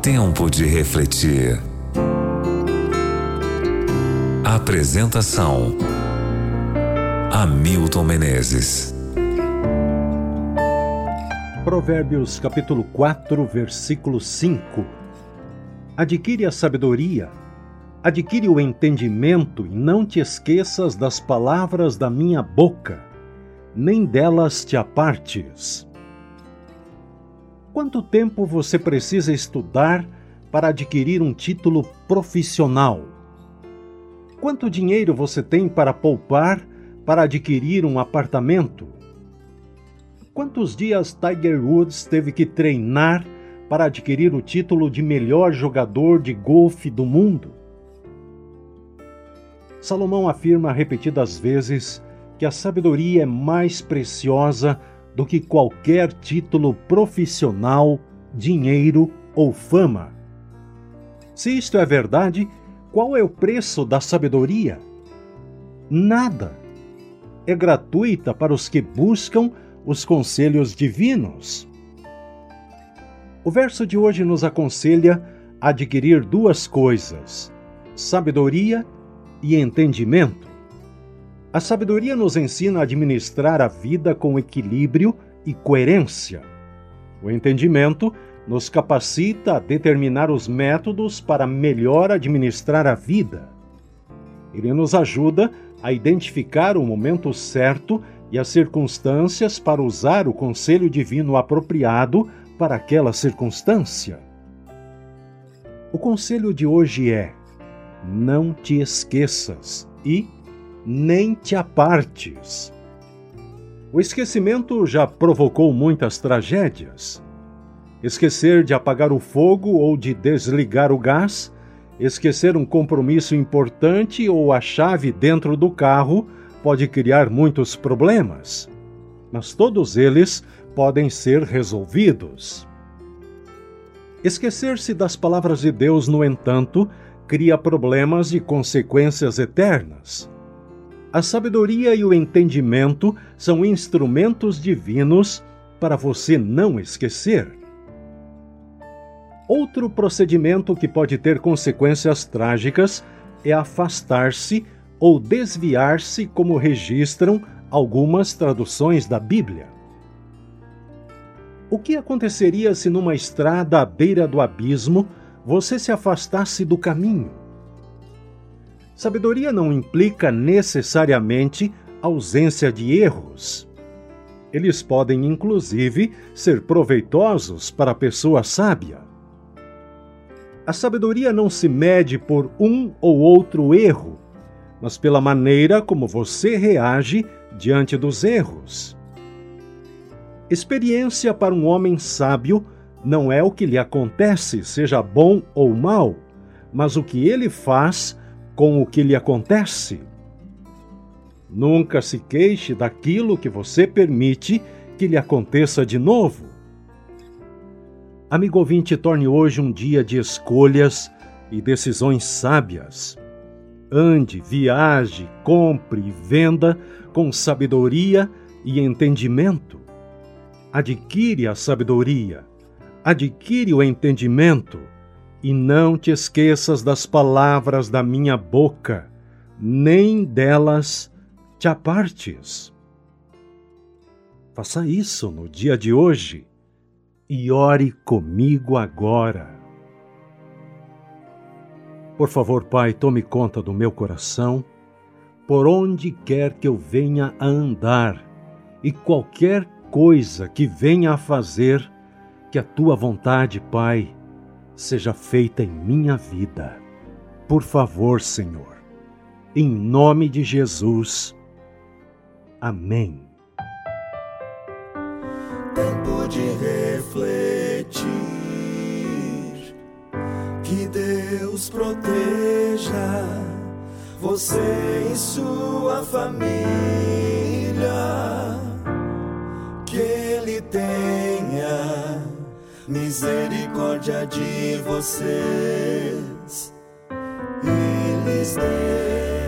Tempo de refletir. Apresentação: Hamilton Menezes. Provérbios capítulo 4, versículo 5. Adquire a sabedoria, adquire o entendimento e não te esqueças das palavras da minha boca, nem delas te apartes. Quanto tempo você precisa estudar para adquirir um título profissional? Quanto dinheiro você tem para poupar para adquirir um apartamento? Quantos dias Tiger Woods teve que treinar para adquirir o título de melhor jogador de golfe do mundo? Salomão afirma repetidas vezes que a sabedoria é mais preciosa do que qualquer título profissional, dinheiro ou fama. Se isto é verdade, qual é o preço da sabedoria? Nada. É gratuita para os que buscam os conselhos divinos. O verso de hoje nos aconselha a adquirir duas coisas: sabedoria e entendimento. A sabedoria nos ensina a administrar a vida com equilíbrio e coerência. O entendimento nos capacita a determinar os métodos para melhor administrar a vida. Ele nos ajuda a identificar o momento certo e as circunstâncias para usar o conselho divino apropriado para aquela circunstância. O conselho de hoje é: não te esqueças e nem te apartes. O esquecimento já provocou muitas tragédias. Esquecer de apagar o fogo ou de desligar o gás, esquecer um compromisso importante ou a chave dentro do carro pode criar muitos problemas, mas todos eles podem ser resolvidos. Esquecer-se das palavras de Deus, no entanto, cria problemas de consequências eternas. A sabedoria e o entendimento são instrumentos divinos para você não esquecer. Outro procedimento que pode ter consequências trágicas é afastar-se ou desviar-se, como registram algumas traduções da Bíblia. O que aconteceria se numa estrada à beira do abismo você se afastasse do caminho? Sabedoria não implica necessariamente ausência de erros. Eles podem, inclusive, ser proveitosos para a pessoa sábia. A sabedoria não se mede por um ou outro erro, mas pela maneira como você reage diante dos erros. Experiência para um homem sábio não é o que lhe acontece, seja bom ou mal, mas o que ele faz com o que lhe acontece. Nunca se queixe daquilo que você permite que lhe aconteça de novo. Amigo ouvinte, torne hoje um dia de escolhas e decisões sábias. Ande, viaje, compre e venda com sabedoria e entendimento. Adquire a sabedoria, adquire o entendimento, e não te esqueças das palavras da minha boca, nem delas te apartes. Faça isso no dia de hoje e ore comigo agora. Por favor, Pai, tome conta do meu coração, por onde quer que eu venha a andar, e qualquer coisa que venha a fazer, que a tua vontade, Pai, seja feita em minha vida. Por favor, Senhor, em nome de Jesus. Amém. Tempo de refletir, que Deus proteja você e sua família, que Ele tenha misericórdia de vocês e lhes dê